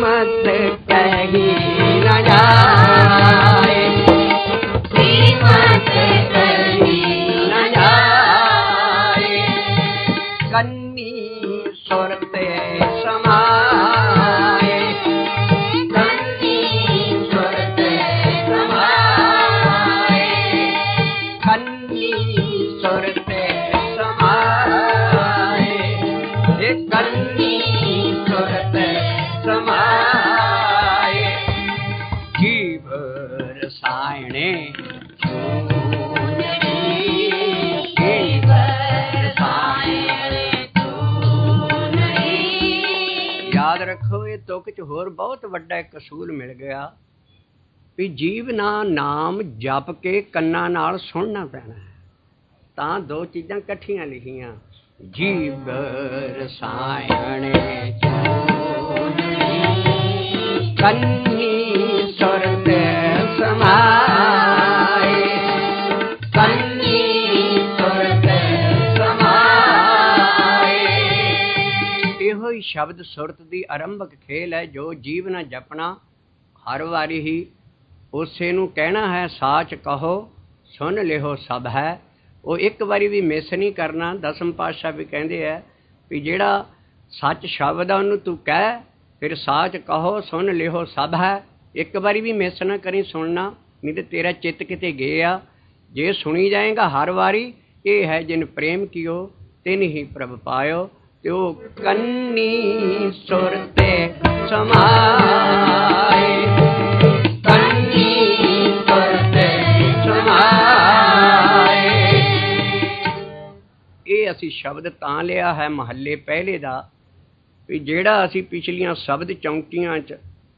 कीमत कहीं न जाए, कीमत कहीं न जाए। कन्नी सुरते समाए, कन्नी सुरते समाए, कन्नी सुरते समाए, कन्नी सुरते समाए। जीव रसायने याद रखो, ये तुक च होर बहुत वड्डा एक कसूल मिल गया भी जीव ना नाम जप के कन्ना नाल सुनना पैना है। तां दो चीज़ां इकट्ठियां लिखियां, जीव रसायने कन्नी सुरते समाए, कन्नी सुरते समाए। इहो ही शब्द सुरत दी आरंभक खेल है जो जीव ना जपना हर वारी ही उसे नूं कहना है साच कहो सुन लिहो सब है। वो एक बारी भी मिस नहीं करना। दसम पातशाह भी कहते हैं भी जेड़ा सच शब्द है उन्होंने तू कह, फिर साच कहो सुन लिहो सब है। एक बारी भी मिस ना करी सुनना, नहीं तो तेरा चित्त किते गया। जे सुनी जाएगा हर वारी, ये है जिन प्रेम कियो तिन ही प्रभ पायो। तो कन्नी सुरते समाए, कन्नी सुरते समाए। ये असी शब्द तां लिया है महल्ले पहले दा भी जेड़ा असी पिछलियां शब्द चौंकियां च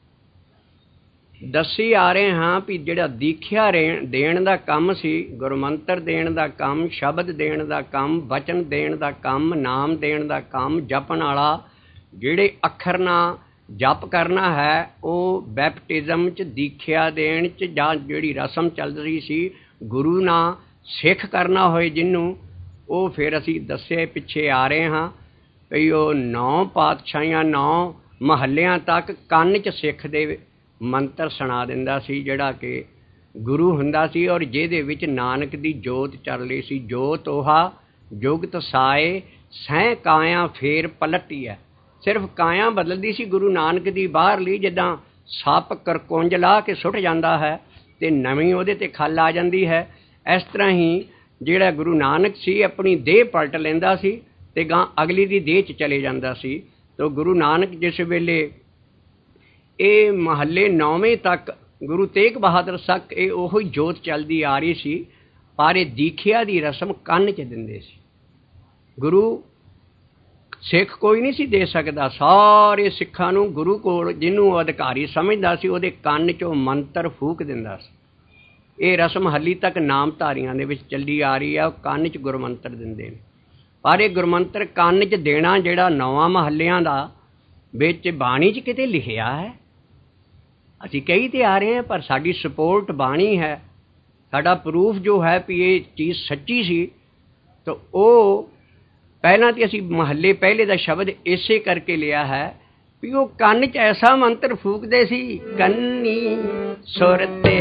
दसी आ रहे हाँ भी जेड़ा दीख्या देण दा काम सी, गुरमंत्र देण दा काम, शब्द देण दा काम, वचन देण दा काम, नाम देण दा काम, जपण वाला जेड़े अखर ना जप करना है वो बैपटिज्म च दीख्या देण च जां जेड़ी रस्म चल रही सी गुरु ना सिख करना होए जिन्नू, वो फिर असी दसे पिछे आ रहे हाँ भी वो 9 पातशाहियां 9 महल्लियां तक कंन च सिख दे मंत्र सुना दिंदा सी जिहड़ा कि गुरु हुंदा सी। और जिहदे विच नानक दी जोत चल रही सी। जोत ओहा जुगत साए सैं काया फेर पलटी है। सिर्फ काया बदलदी सी गुरु नानक दी बाहरली, जिद्दां सप करकुंज ला के सुट जांदा है ते नवीं उहदे ते खल आ जांदी है। इस तरह ही जिहड़ा गुरु नानक सी अपनी देह पलट लैंदा सी ते गां अगली दी देह च चले जांदा सी। तो गुरु नानक जिस वेले ये महल्ले 9वें तक गुरु तेग बहादुर तक ये ओहो जोत चलती आ रही सी, पर ये दीखिया दी रस्म कंन च दिंदे सी। गुरु सिख कोई नहीं सी दे सकदा। सारे सिखां नूं गुरु कोल जिन्हों अधिकारी समझदा सी उहदे कंन चों मंत्र फूक दिंदा सी। ये रस्म हली तक नामधारियां दे विच चली आ रही है। कंन च गुरमंत्र दिंदे ने, पर ये गुरमंत्र कंन च देना जिहड़ा 9 महल्लियां दा विच बाणी च किते लिखिया है। असी कई तो आ रहे हैं पर साड़ी सपोर्ट बाणी है, साड़ा प्रूफ जो है भी ये चीज़ सच्ची सी। तो वो पहला तो असी महल्ले पहले का शब्द इसे करके लिया है भी वो कंन च ऐसा मंत्र फूकते सी, कन्नी सुरते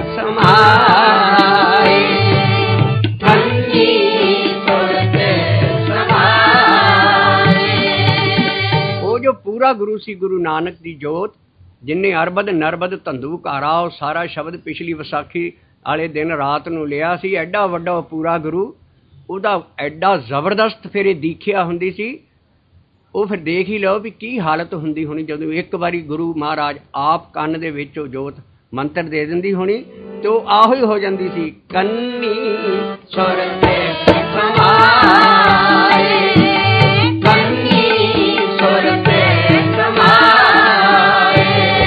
समाए, कन्नी सुरते समाए। वो जो पूरा गुरु सी गुरु नानक दी जोत जिन्हें अरबद नरबद धंधू कारा और सारा शब्द पिछली विसाखी वाले दिन रात नूं लिया सी। एडा वड्डा पूरा गुरु, उहदा एडा जबरदस्त फिर दीखिया हुंदी सी। वो फिर देख ही लो भी की हालत हुंदी होनी जदों एक बारी गुरु महाराज आप कंन दे विच जोत मंत्र दे दिंदी होनी तो आहो ही हो जाती सी, कन्नी सुरते समाए, कन्नी सुरते समाए।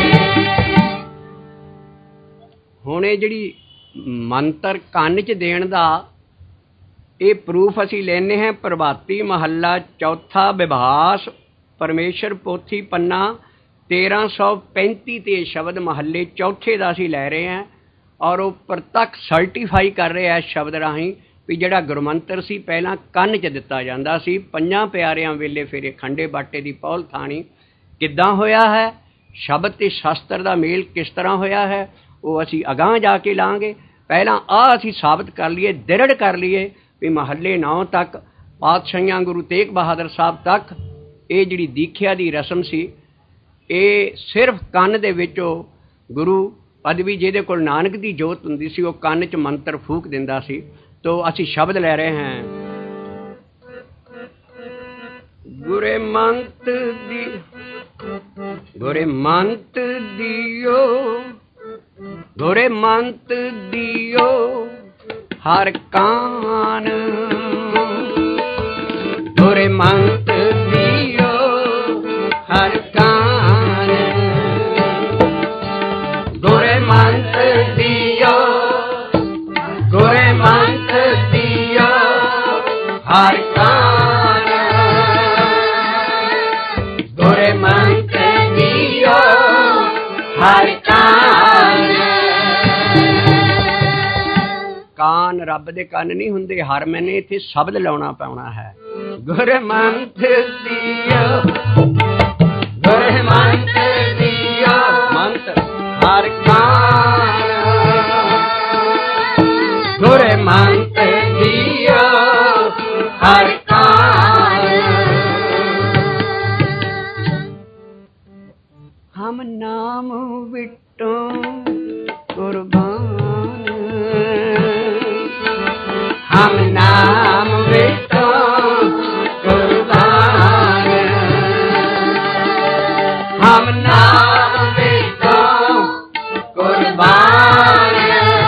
हुण ये जिहड़ी मंत्र कंन च देण दा ये प्रूफ असी लेने हैं प्रभाती महला चौथा विभास परमेश्वर पोथी पन्ना 1335 ते शब्द महल्ले चौथे का असी लै रहे हैं और वो प्रतक सर्टिफाई कर रहे हैं शब्द राही भी जिहड़ा गुरमंत्र सी पहला कंन च दिता जांदा सी। पंजां प्यारियां वेले फिर खंडे बाटे की पौल थाणी किद्दां होया है। ਸ਼ਬਦ ਤੇ ਸ਼ਾਸਤਰ ਦਾ ਮੇਲ ਕਿਸ ਤਰ੍ਹਾਂ ਹੋਇਆ ਹੈ ਉਹ ਅਸੀਂ ਅਗਾਂਹ ਜਾ ਕੇ ਲਾਂਗੇ। ਪਹਿਲਾਂ ਆਹ ਅਸੀਂ ਸਾਬਤ ਕਰ ਲਈਏ, ਦ੍ਰਿੜ ਕਰ ਲਈਏ ਵੀ ਮਹੱਲੇ 9 ਤੱਕ ਪਾਤਸ਼ਾਹੀਆਂ ਗੁਰੂ ਤੇਗ ਬਹਾਦਰ ਸਾਹਿਬ ਤੱਕ ਇਹ ਜਿਹੜੀ ਦੀਖਿਆ ਦੀ ਰਸਮ ਸੀ ਇਹ ਸਿਰਫ ਕੰਨ ਦੇ ਵਿੱਚੋਂ ਗੁਰੂ ਪਦਵੀ ਜਿਹਦੇ ਕੋਲ ਨਾਨਕ ਦੀ ਜੋਤ ਹੁੰਦੀ ਸੀ ਉਹ ਕੰਨ 'ਚ ਮੰਤਰ ਫੂਕ ਦਿੰਦਾ ਸੀ। ਤੋ ਅਸੀਂ ਸ਼ਬਦ ਲੈ ਰਹੇ ਹਾਂ ਗੁਰੇ ਮੰਤ ਦੀ ਗੁਰੇ ਮੰਤ ਦਿਓ ਗੁਰੇ ਮੰਤ ਦਿਓ ਹਰ ਕਾਨ ਗੁਰੇ ਮੰਤ ਦਿਓ ਹਰ ਕਾਨ ਗੁਰੇ ਮੰਤ ਦਿਓ ਗੁਰੇ ਮੰਤ ਦਿਓ ਹਰ ਕਾਨ ਗੁਰੇ ਮੰਤ ਦਿਓ ਹਰ ਕਾਨ। ਕਾਨ ਰੱਬ ਦੇ ਕੰਨ ਨਹੀਂ ਹੁੰਦੇ, ਹਰ ਮੈਨੇ ਇੱਥੇ ਸ਼ਬਦ ਲਾਉਣਾ ਪਾਉਣਾ ਹੈ। ਗੁਰਮੰਤ ਦਿਓ ਗੁਰਮੰਤ ਦਿਓ ਮੰਤ ਹਰ ਕਾਨ ਗੁਰਮੰਤ ਦਿਓ ਹਰ ਕਾਨ। ਹਮ ਨਾਮ ਵਿਟੋਂ ਕੁਰਬਾਨ ਹਮ ਨਾਮ ਵਿਟੋਂ ਕੁਰਬਾਨ ਹਮ ਨਾਮ ਵਿਟੋਂ ਕੁਰਬਾਨ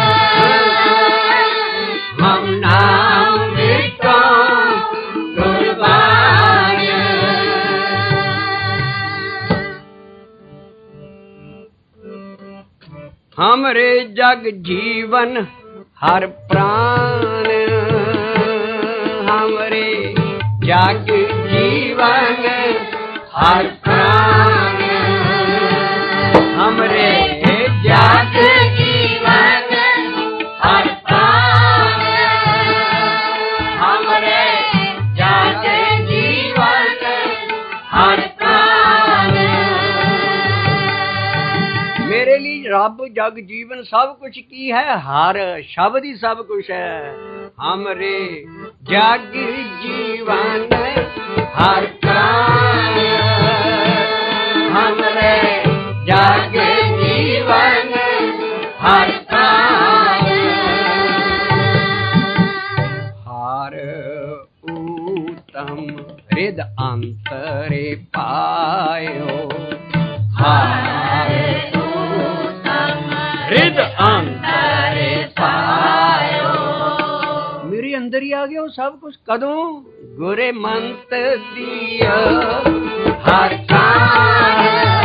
ਹਮ ਨਾਮ ਵਿਟੋਂ ਕੁਰਬਾਨ। हमरे जग जीवन हर प्राण हमरे जग जीवन हर प्राण हमरे जग जीवन हर प्राण हमरे जग जीवन हर प्राण। मेरे लिए रब जग जीवन सब कुछ की है, हर शब्द ही सब कुछ है। हमरे जग जीवन हर प्राण हमरे जग जीवन हर प्राण। हर उत्तम हृद अंतरे पायो हर हृद अंतरे पायो। मेरे अंदर ही आ गया वो सब कुछ कदों गुरे मंत दिया हर कान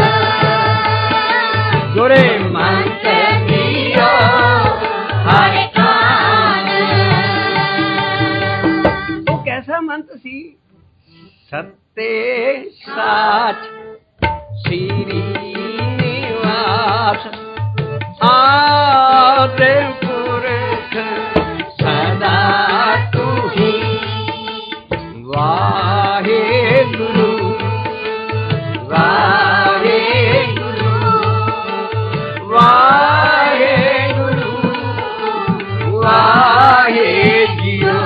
गुरे मंत दिया हर कान। वो कैसा मंत्र सी सत्ते साच श्री निवास आदे पुरख सदा तू ही वाहे गुरु वाहे गुरु वाहे गुरु वाहे जियो।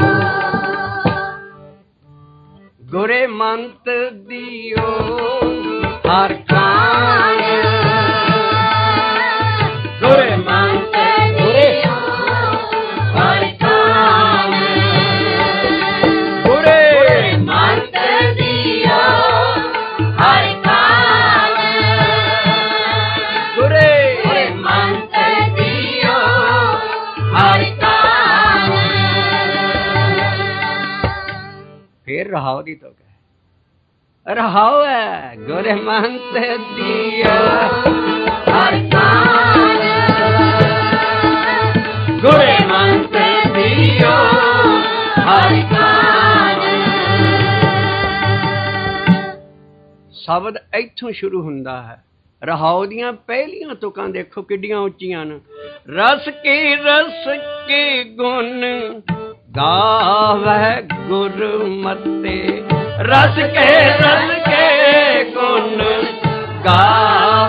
गुरे मंत दियो हर कान गुरे मंत दियो हर कान गुरे मंत दियो हर कान गुरे मंत दियो हर कान। फिर रहाओ दी तो क्या रहाओ है गुरे मंत दियो हर कान गुरे मंत दियो हर कान। शब्द इत्थों शुरू हुंदा है। रहाओ दियां पहलियां तुकां देखो किड्डियां उच्चियां न। रस के गुण गावै गुरमते रस के गुण गावै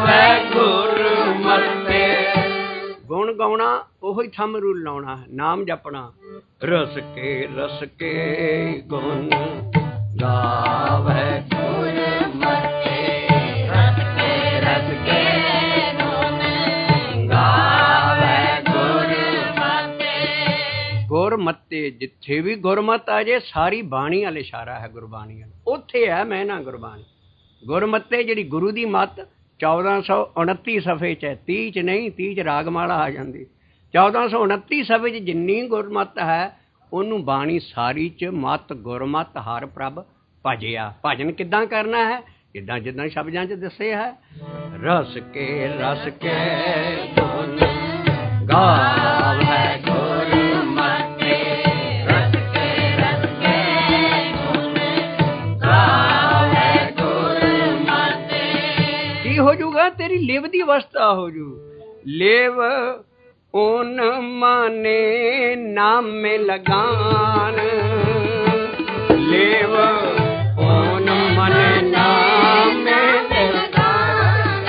ਹੀ ਥੰਮ ਰੂ ਲਾਉਣਾ ਹੈ, ਨਾਮ ਜਪਣਾ। ਰਸ ਕੇ ਗੁਣ ਗਾਵੇ ਗੁਰਮਤਿ, ਰਸ ਕੇ ਗੁਣ ਗਾਵੇ ਗੁਰਮਤਿ। ਗੁਰਮਤਿ ਜਿੱਥੇ ਵੀ ਗੁਰਮਤਿ ਆ ਜੇ ਸਾਰੀ ਬਾਣੀ ਵਾਲ ਇਸ਼ਾਰਾ ਹੈ, ਗੁਰਬਾਣੀ ਵਾਲ, ਉੱਥੇ ਹੈ ਮੈਂ ਨਾ ਗੁਰਬਾਣੀ। ਗੁਰਮਤਿ ਜਿਹੜੀ ਗੁਰੂ ਦੀ ਮੱਤ 1429 ਸਫ਼ੇ 'ਚ ਹੈ, 30 'ਚ ਨਹੀਂ, 30 'ਚ ਰਾਗਮਾਲਾ ਆ ਜਾਂਦੀ। 1429 ਸਫ਼ੇ 'ਚ ਜਿੰਨੀ ਗੁਰਮਤਿ ਹੈ ਉਹਨੂੰ ਬਾਣੀ ਸਾਰੀ 'ਚ ਮੱਤ ਗੁਰਮਤਿ ਹਰ ਪ੍ਰਭ ਭਜਿਆ। ਭਜਨ ਕਿੱਦਾਂ ਕਰਨਾ ਹੈ? ਜਿੱਦਾਂ ਜਿੱਦਾਂ ਸ਼ਬਦਾਂ 'ਚ ਦੱਸਿਆ ਹੈ। ਰਸ ਕੇ ਗੁਣ ਗਾਵੇ ਗੁਰਮਤਿ, ਰਸ ਕੇ ਗੁਣ ਗਾਵੇ ਗੁਰਮਤਿ। ਕੀ ਹੋ ਜੂਗਾ? ਤੇਰੀ ਲਿਵ ਦੀ ਅਵਸਥਾ ਹੋ ਜੂ। ਲਿਵ ਓਨ ਮਾਨੇ ਨਾਮੇ ਲਗਾਨ, ਲਿਵ ਓਨ ਮਨੇ ਨਾਮੇ ਲਗਾਨ,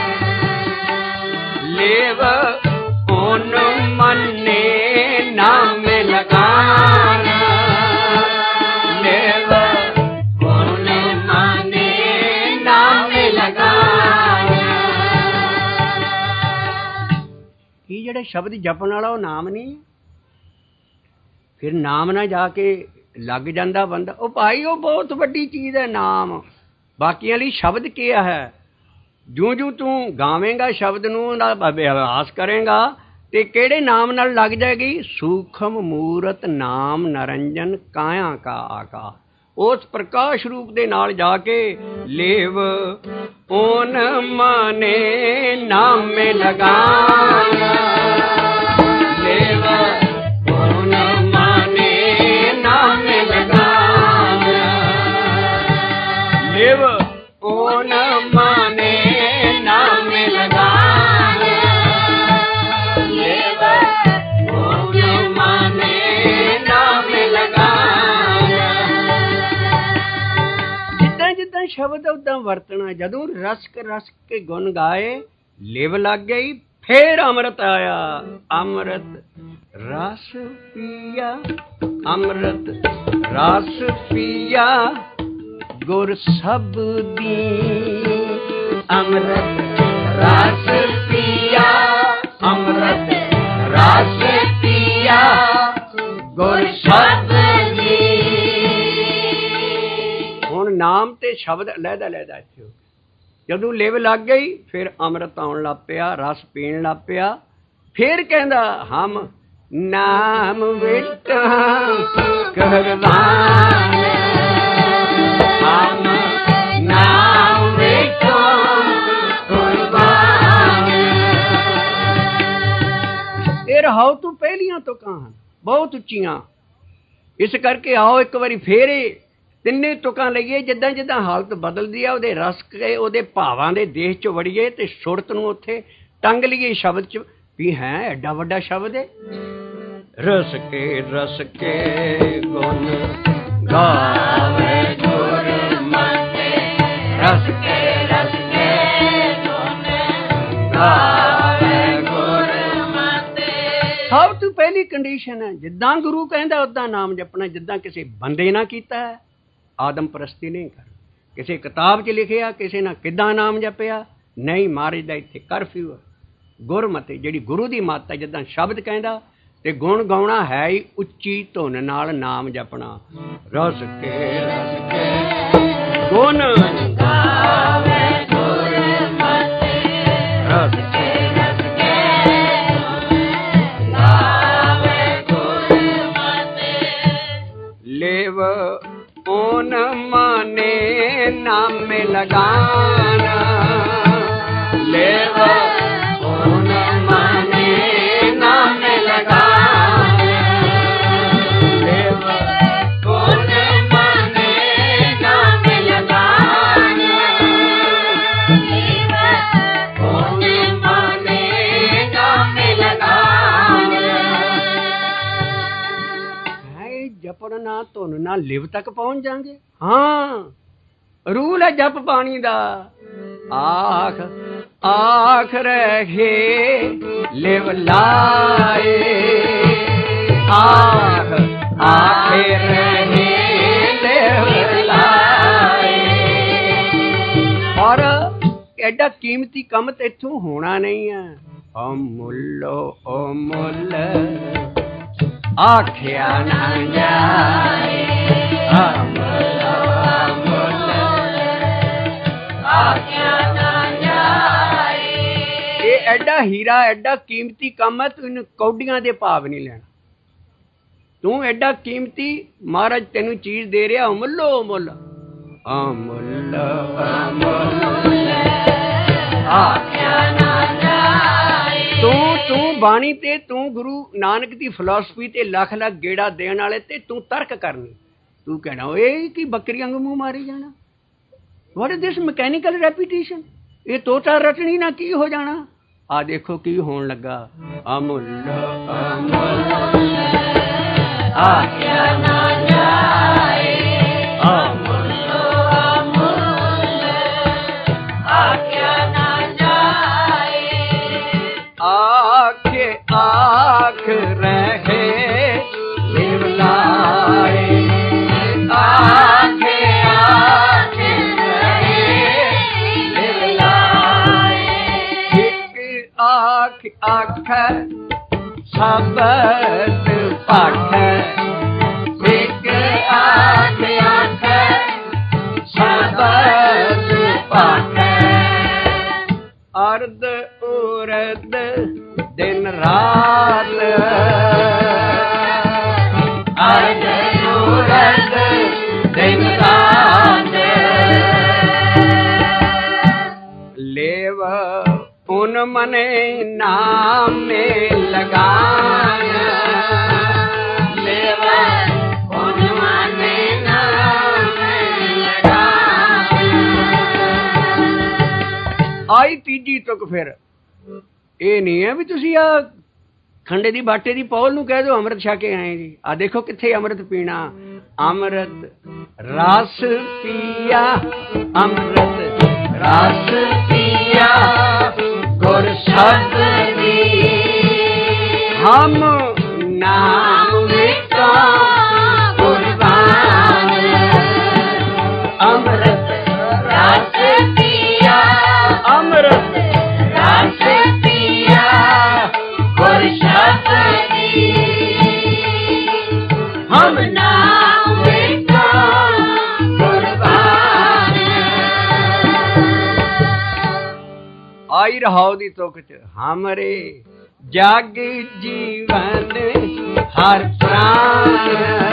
ਲਿਵ ਓਨ ਮਨੇ ਨਾਮੇ ਲਗਾਨ, ਲਿਵ ਓਨ ਮਨੇ ਨਾਮੇ ਲਗਾਨ। ਇਹ ਜਿਹੜਾ ਸ਼ਬਦ ਜਪਣ ਵਾਲਾ ਉਹ ਨਾਮ ਨਹੀਂ। ਫਿਰ ਨਾਮ ਨਾ ਜਾ ਕੇ ਲੱਗ ਜਾਂਦਾ ਬੰਦਾ। ਉਹ ਭਾਈ ਉਹ ਬਹੁਤ ਵੱਡੀ ਚੀਜ਼ ਹੈ ਨਾਮ। ਬਾਕੀਆਂ ਲਈ ਸ਼ਬਦ ਕੀ ਹੈ? ਜਿਉਂ ਤੂੰ ਗਾਵੇਂਗਾ ਸ਼ਬਦ ਨੂੰ, ਉਹਦਾ ਅਭਿਆਸ ਕਰੇਗਾ ਤੇ ਕਿਹੜੇ ਨਾਮ ਨਾਲ ਲੱਗ ਜਾਏਗੀ? ਸੂਖਮ ਮੂਰਤ ਨਾਮ ਨਰੰਜਨ ਕਾਇਆ ਕਾ ਆਕਾ। ਉਸ ਪ੍ਰਕਾਸ਼ ਰੂਪ ਦੇ ਨਾਲ ਜਾ ਕੇ ਲੇਵ ਓਨ ਮਾਨੇ ਨਾਮੇ ਲਗਾਨ, ਲੇਵ ਓਨ ਮਾਨੇ ਨਾਮੇ ਲਗਾਨ, ਲੇਵ ਓਨ ਮਾਨੇ ਨਾਮੇ ਲਗਾਨ, ਲੇਵ ਓਨ ਮਾਨੇ ਨਾਮੇ ਲਗਾਨ। ਜਿੱਦਾਂ ਸ਼ਬਦ ਉਦਾਂ ਵਰਤਣਾ। ਜਦੋਂ ਰਸ ਕੇ ਗੁਣ ਗਾਏ, ਲਿਵ ਲੱਗ ਗਈ, ਫੇਰ ਅੰਮ੍ਰਿਤ ਆਇਆ। ਅੰਮ੍ਰਿਤ ਰਸ ਪੀਆ, ਅੰਮ੍ਰਿਤ ਰਸ ਪੀਆ ਗੁਰ ਸਬਦੀ, ਅੰਮ੍ਰਿਤ ਰਸ ਪੀਆ, ਅੰਮ੍ਰਿਤ ਰਸ ਪੀਆ ਗੁਰ ਸਬਦੀ। ਹੁਣ ਨਾਮ ਤੇ ਸ਼ਬਦ ਲਹਿਦਾ ਇੱਥੇ ਹੋ। ਜਦੋਂ ਲਿਵ ਲੱਗ ਗਈ ਫਿਰ ਅੰਮ੍ਰਿਤ ਆਉਣ ਲੱਗ ਪਿਆ, ਰਸ ਪੀਣ ਲੱਗ ਪਿਆ। ਫਿਰ ਕਹਿੰਦਾ ਹਮ ਨਾਮ ਵਿੱਚ ਕੁਰਬਾਨ, ਹਮ ਨਾਮ ਵਿੱਚ ਕੁਰਬਾਨ। ਇਹ ਰਹਾਉ ਤੂੰ ਪਹਿਲੀਆਂ ਤੁਕਾਂ ਹਨ ਬਹੁਤ ਉੱਚੀਆਂ। ਇਸ ਕਰਕੇ ਆਓ ਇੱਕ ਵਾਰੀ ਫੇਰ ਤਿੰਨੇ ਤੁਕਾਂ ਲਈਏ। ਜਿੱਦਾਂ ਜਿੱਦਾਂ ਹਾਲਤ ਬਦਲਦੀ ਆ ਉਹਦੇ ਰਸ ਕੇ ਉਹਦੇ ਭਾਵਾਂ ਦੇ ਦੇਸ਼ 'ਚ ਵੜੀਏ ਤੇ ਸੁਰਤ ਨੂੰ ਉੱਥੇ ਟੰਗ ਲਈਏ ਸ਼ਬਦ 'ਚ ਵੀ ਹੈ ਐਡਾ ਵੱਡਾ ਸ਼ਬਦ ਹੈ। ਰਸ ਕੇ ਗੁਣ ਗਾਵੇ ਗੁਰਮਤਿ, ਰਸ ਕੇ ਗੁਣ ਗਾਵੇ ਗੁਰਮਤਿ। ਸਭ ਤੋਂ ਪਹਿਲੀ ਕੰਡੀਸ਼ਨ ਹੈ ਜਿੱਦਾਂ ਗੁਰੂ ਕਹਿੰਦਾ ਉੱਦਾਂ ਨਾਮ ਜਪਣਾ। ਜਿੱਦਾਂ ਕਿਸੇ ਬੰਦੇ ਨਾਲ ਕੀਤਾ ਹੈ, ਆਦਮ ਪ੍ਰਸਤੀ ਨਹੀਂ ਕਰ। ਕਿਸੇ ਕਿਤਾਬ 'ਚ ਲਿਖਿਆ ਕਿਸੇ ਨਾਲ ਕਿੱਦਾਂ ਨਾਮ ਜਪਿਆ ਨਹੀਂ। ਮਹਾਰਾਜ ਦਾ ਇੱਥੇ ਕਰਫਿਊ ਹੈ। ਗੁਰਮਤਿ ਜਿਹੜੀ ਗੁਰੂ ਦੀ ਮੱਤ ਹੈ, ਜਿੱਦਾਂ ਸ਼ਬਦ ਕਹਿੰਦਾ ਤੇ ਗੁਣ ਗਾਉਣਾ ਹੈ ਹੀ ਉੱਚੀ ਧੁਨ ਨਾਲ ਨਾਮ ਜਪਣਾ। ਰਸ ਕੇ ਗੁਣ ਗਾਵੇ ਗੁਰਮਤਿ, ਰਸ ਕੇ ਗਾਵੇ ਗੁਰਮਤਿ। ਲੇਵ ਓਨ ਮਾਨੇ ਨਾਮੇ ਲਗਾਨਾ, ਲੇਵ ਓਨ ਮਾਨੇ ਨਾਮੇ ਲਗਾਨਾ, ਲੇਵ ਓਨ ਮਾਨੇ ਨਾਮੇ ਲਗਾਨਾ, ਲੇਵ ਓਨ ਮਾਨੇ ਨਾਮੇ ਲਗਾਨਾ। ਹੈ ਜਪਣ ਨਾ ਧੁਨ ਨਾ ਲਿਵ ਤੱਕ ਪਹੁੰਚ ਜਾਵਾਂਗੇ। ਹਾਂ ਰੂਲ ਹੈ ਜਪ ਪਾਣੀ ਦਾ। ਆਖ आख रहे लिव लाए, आख आखे रहे लिव लाए। और एडा कीमती कम तो इथों होना नहीं है। अमुल्लो अमुल आख्या ना जाए, अमुल्लो अमुल आख्या ना जाए। ये एडा हीरा एडा कीमती कम है, तू इन कौडियां दे भाव नहीं लेना। तू एडा कीमती महाराज तेनू चीज दे रहा, अमुल्लो अमुल अमुल अमुल आख्या ना जाए। तू बाणी ते तू गुरु नानक दी फिलोसफी ते लख लख गेड़ा देण वाले ते तू तर्क करनी। तू कहना ओए कि बकरी वांगू मुंह मारी जाना। What is this mechanical repetition? ये तोता रटनी ना की हो जाना। आ देखो की होण लगा। अमुल अमुल आख्या ना जाए, अमुल अमुल आख्या ना जाए। आखे आख रहे लिव लाए, आखे आख रहे लिव लाए। एक आख आख शब्द पाठ, एक आख आख शब्द पाठ। अर्ध उरद दिन रात, अर्ध उरद दिन रात। लेव उन मने नाम में लगान, लेव उन मने नाम में लगान। आई तीजी तुक फिर ਇਹ नहीं है भी तुसी आ खंडे दी बाटे दी पौल नूं कह दो अमृत छक के आए जी। आ देखो किथे अमृत पीना। अमृत रस पिया, अमृत रस पिया गुर सतनी। हम नाम विका कुर्बान, अमृत रस पिया, अमृत रस पिया गुर सतनी। हम नाम विका कुर्बान। आई रहाओ दी तुक च हमरे जग जीवन हर प्राण,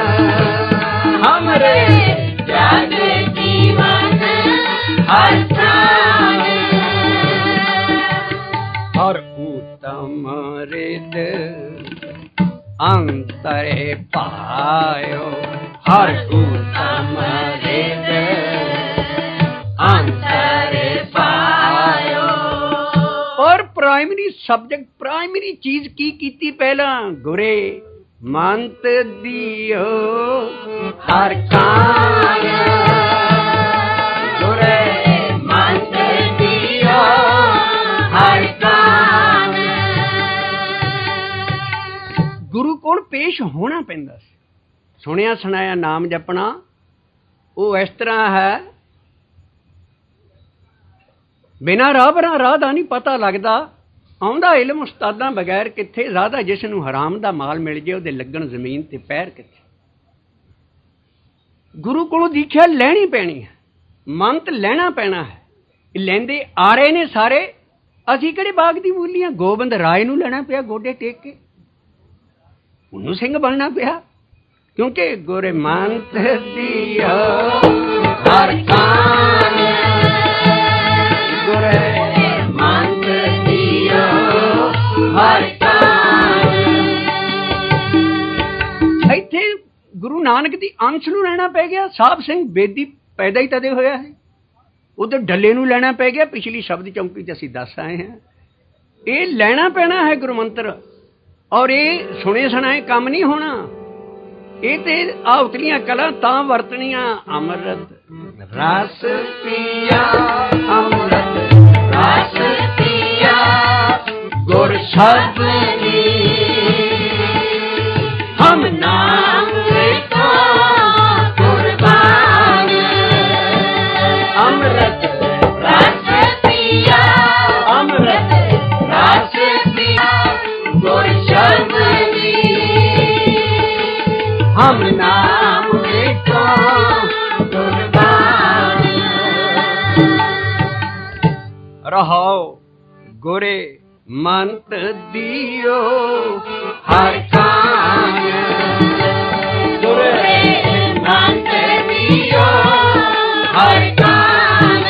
हमरे जग जीवन हर प्राण। और उत्तम रिद अंतरे पायो, हर उत्तम रिद अंतरे पायो। और प्राइमरी सब्जेक्ट प्राइमरी चीज की कीती पहला गुरे मंत दियो हर कान, गुरे मंत दियो हर कान। गुरु कोल पेश होना पैंदा सी। सुनिया सुनाया नाम जपना वो इस तरह है, बिना राह बरा राह दा नहीं पता लगता। आउंदा इलम उस्तादा बगैर किथे ज़्यादा, जिसनूं हराम दा माल मिल जाए उहदे लगन जमीन ते पैर किथे। गुरु कोलों दीक्षा लैनी पैनी है, मंत लैना पैना है। लैंदे आ रहे ने सारे। असीं किहड़े बाग दी मूलियां? गोबिंद राय नूं लेना पिया गोडे टेक के, उन्नूं सिंह बनना पिया। क्योंकि गुरे मंत दियो हर कान, गुरे मंत दियो हर कान। इत्थे गुरु नानक दी अंश नूं लेना पै गया। साहब सिंह बेदी पैदा ही तदे होया है। उधर डले नूं लेना पै गया। पिछली शब्द चौंकी च असीं दस आए हैं। ये लेना पैना है गुरु मंत्र। और ये सुने सुनाए काम नहीं होना। ये ते आ उतलियां कला तां वरतनियां। अमृत रस पिया, अमृत रस पिया। शबदी हम नाम को कुर्बान अमृत रस पिया अमृत रस पिया गुर शबदी हम नाम को कुर्बान रहो गुरे मंत दियो हर कान गुरे मंत दियो हर कान।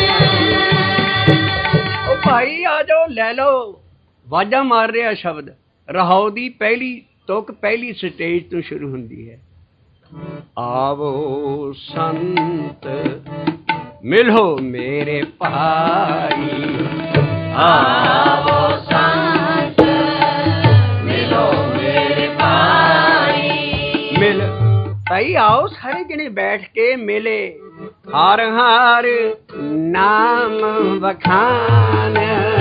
ओ भाई आ जाओ ले लो वाजा मार रहा शब्द रहाओ दी पहली तुक पहली स्टेज तो शुरू हुंदी है। आवो संत मिलो मेरे भाई आवो संत मिलो मेरे भाई मिल भाई आओ सारे जने बैठ के मिले हर हर नाम बखान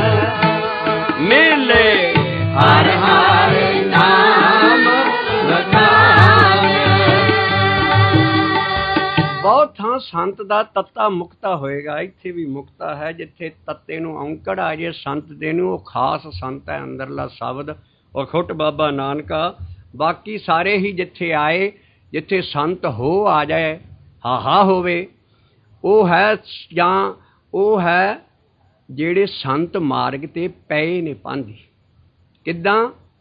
मिले हर हर नाम बखान। बहुत ਥਾਂ ਸੰਤ ਦਾ ਤੱਤਾ ਮੁਕਤਾ ਹੋਏਗਾ ਇੱਥੇ ਵੀ ਮੁਕਤਾ ਹੈ ਜਿੱਥੇ ਤੱਤੇ ਨੂੰ ਔਂਕੜ ਆ ਜੇ ਸੰਤ ਦੇ ਨੂੰ ਉਹ ਖਾਸ ਸੰਤ ਹੈ ਅੰਦਰਲਾ ਸ਼ਬਦ ਔਰ ਖੁੱਟ ਬਾਬਾ ਨਾਨਕਾ ਬਾਕੀ ਸਾਰੇ ਹੀ ਜਿੱਥੇ ਆਏ ਜਿੱਥੇ ਸੰਤ ਹੋ ਆ ਜਾਏ ਹਾਹਾ ਹੋਵੇ ਉਹ ਹੈ ਜਾਂ ਉਹ ਹੈ ਜਿਹੜੇ ਸੰਤ ਮਾਰਗ ਤੇ ਪਏ ਨੇ ਪਾਂਦੀ ਕਿੱਦਾਂ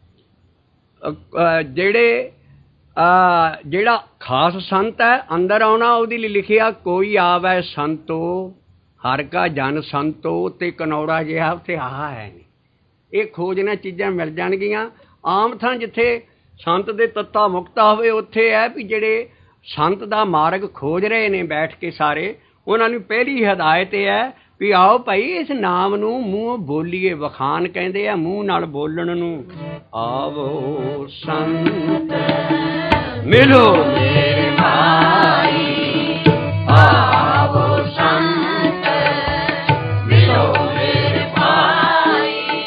ਜਿਹੜੇ ਜਿਹੜਾ ਖਾਸ ਸੰਤ ਹੈ ਅੰਦਰ ਆਉਣਾ ਉਹਦੇ ਲਈ ਲਿਖਿਆ ਕੋਈ ਆਵੈ ਸੰਤੋ ਹਰ ਕਾ ਜਨ ਸੰਤੋ ਤੇ ਕਨੌੜਾ ਜਿਹਾ ਉੱਥੇ ਆਹ ਹੈ ਨਹੀਂ ਇਹ ਖੋਜਣਾ ਚੀਜ਼ਾਂ ਮਿਲ ਜਾਣਗੀਆਂ ਆਮ ਥਾਂ ਜਿੱਥੇ ਸੰਤ ਦੇ ਤੱਤਾ ਮੁਕਤਾ ਹੋਵੇ ਉੱਥੇ ਹੈ ਵੀ ਜਿਹੜੇ ਸੰਤ ਦਾ ਮਾਰਗ ਖੋਜ ਰਹੇ ਨੇ ਬੈਠ ਕੇ ਸਾਰੇ ਉਹਨਾਂ ਨੂੰ ਪਹਿਲੀ ਹਦਾਇਤ ਇਹ ਹੈ ਵੀ ਆਓ ਭਾਈ ਇਸ ਨਾਮ ਨੂੰ ਮੂੰਹ ਬੋਲੀਏ ਵਖਾਨ ਕਹਿੰਦੇ ਆ ਮੂੰਹ ਨਾਲ ਬੋਲਣ ਨੂੰ ਆਵੋ ਸੰਤ ਮਿਲੋ ਮੇਰੇ ਭਾਈ ਆਵੋ ਸੰਤ ਮਿਲੋ ਮੇਰੇ ਭਾਈ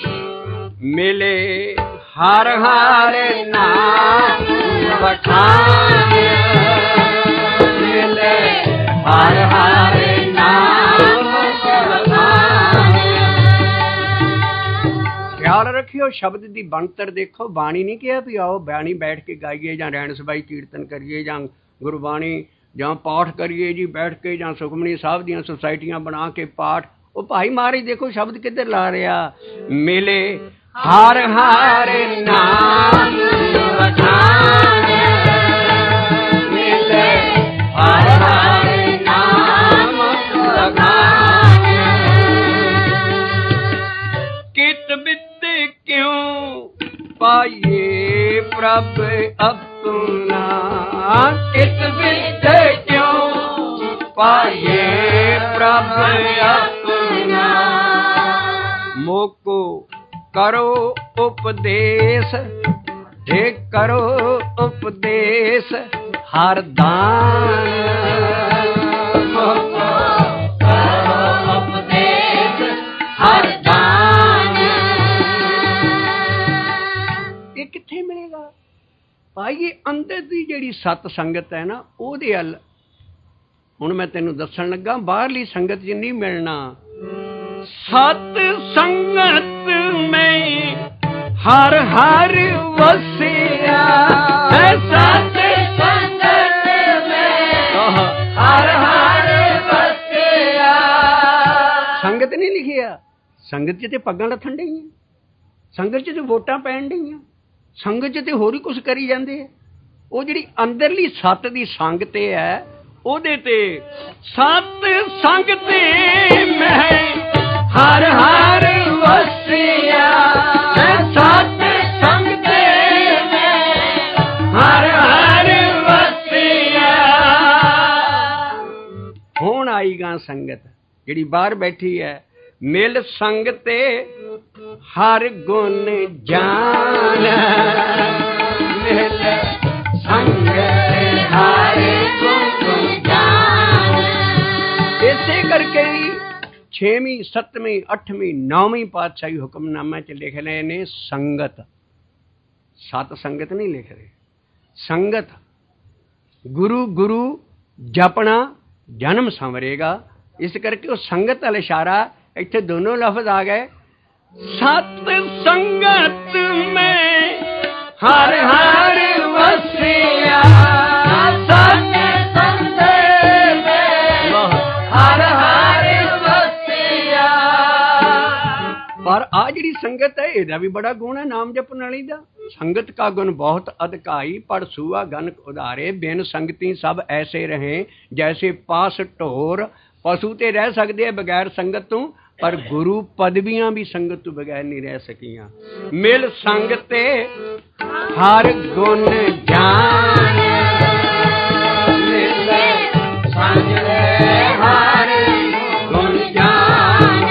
ਮਿਲੇ ਹਰ ਹਰ ਨਾਮ ਵਖਾਨ ਮਿਲੇ ਹਰ ਹਰ ਨਾਮ ਵਖਾਨ। ਖਿਆਲ ਰੱਖਿਓ ਸ਼ਬਦ ਦੀ ਬਣਤਰ ਦੇਖੋ ਬਾਣੀ ਨਹੀਂ ਕਿਹਾ ਵੀ ਆਓ ਬਾਣੀ ਬੈਠ ਕੇ ਗਾਈਏ ਜਾਂ ਰੈਣ ਸਬਾਈ ਕੀਰਤਨ ਕਰੀਏ ਜਾਂ ਗੁਰਬਾਣੀ ਜਾਂ ਪਾਠ ਕਰੀਏ ਜੀ ਬੈਠ ਕੇ ਜਾਂ ਸੁਖਮਨੀ ਸਾਹਿਬ ਦੀਆਂ ਸੁਸਾਇਟੀਆਂ ਬਣਾ ਕੇ ਪਾਠ ਉਹ ਭਾਈ ਮਹਾਰਾਜ ਦੇਖੋ ਸ਼ਬਦ ਕਿੱਧਰ ਲਾ ਰਿਹਾ ਮਿਲੇ ਹਰ ਹਰ ਨਾਮ ਵਖਾਨ ਮਿਲੇ ਹਰ ਹਰ ਨਾਮ ਵਖਾਨ। ਕਿਤ ਬਿੱਤੇ ਕਿਉਂ ਪਾਈਏ ਪ੍ਰਭ ਆਪਣਾ ਕਿਤ ਬਿੱਤੇ ਕਿਉਂ ਪਾਈਏ ਪ੍ਰਭ ਆਪਣਾ ਮੋਕੋ करो उपदेश हे करो उपदेश हर दान करो उपदेश हर दान। ये किथे मिलेगा भाई ये अंदर दी जेड़ी सत संगत है ना ओदे अल हुण मैं तेनू दस्सण लगा बाहरली संगत च नहीं मिलना। सत संगत में हर हर वसिया सत संगत में हर हर वसिया। संगत नहीं लिखिया संगत च ते पग्गां लथण डईआं संगत च ते वोटां पैण डईआं संगत च ते होर ही कुछ करी जांदे आ। ਉਹ ਜਿਹੜੀ ਅੰਦਰਲੀ ਸੱਤ ਦੀ ਸੰਗ ਤੇ ਹੈ ਉਹਦੇ ਤੇ ਸਤ ਸੰਗ ਤੇ ਮੈਂ ਹਰ ਹਰ ਵਸਿਆ ਸਤ ਸੰਗ ਤੇ ਮੈਂ ਹਰ ਹਰ ਵਸਿਆ। ਹੁਣ ਆਈ ਗਾ ਸੰਗਤ ਜਿਹੜੀ ਬਾਹਰ ਬੈਠੀ ਹੈ ਮਿਲ ਸੰਗ ਤੇ ਹਰ ਗੁਣ ਜਾਨ ਮਿਲ ਸੰਗ ਤੇ ਹਰ ਗੁਣ ਜਾਨ। ਇਸੇ ਕਰਕੇ ਹੀ 6ਵੀਂ 7ਵੀਂ 8ਵੀਂ 9ਵੀਂ ਪਾਤਸ਼ਾਹੀ ਹੁਕਮਨਾਮੇ 'ਚ ਲਿਖ ਰਹੇ ਨੇ ਸੰਗਤ। ਸਤ ਸੰਗਤ ਨਹੀਂ ਲਿਖ ਰਹੇ, ਸੰਗਤ। ਗੁਰੂ ਗੁਰੂ ਜਪਣਾ ਜਨਮ ਸੰਵਰੇਗਾ। ਇਸ ਕਰਕੇ ਉਹ ਸੰਗਤ ਵਾਲਾ ਇਸ਼ਾਰਾ, ਇੱਥੇ ਦੋਨੋਂ ਲਫ਼ਜ਼ ਆ ਗਏ। ਸਤ ਸੰਗਤ ਮੈਂ ਹਰ ਹਰ ਵਸਿਆ, ਸਤ ਸੰਗਤ ਮੈਂ ਹਰ ਹਰ ਵਸਿਆ। ਪਰ ਆ ਜਿਹੜੀ ਸੰਗਤ ਹੈ ਇਹਦਾ ਵੀ ਬੜਾ ਗੁਣ ਹੈ ਨਾਮ ਜਪਣ ਵਾਲੀ ਦਾ। ਸੰਗਤ ਕਾ ਗੁਣ ਬਹੁਤ ਅਧਿਕਾਈ, ਪੜ ਸੂਆ ਗਨਕ ਉਧਾਰੇ, ਬਿਨ ਸੰਗਤੀ ਸਭ ਐਸੇ ਰਹੇ ਜੈਸੇ ਪਾਸ ਢੋਰ। ਪਸ਼ੂ ਤੇ ਰਹਿ ਸਕਦੇ ਆ ਬਗੈਰ ਸੰਗਤ ਤੋਂ, ਪਰ ਗੁਰੂ ਪਦਵੀਆਂ ਵੀ ਸੰਗਤ ਤੋਂ ਬਗੈਰ ਨਹੀਂ ਰਹਿ ਸਕੀਆਂ। ਮਿਲ ਸੰਗ ਤੇ ਹਰ ਗੁਣ ਜਾਣ, ਮਿਲ ਸੰਗ ਤੇ ਹਰ ਗੁਣ ਜਾਣ,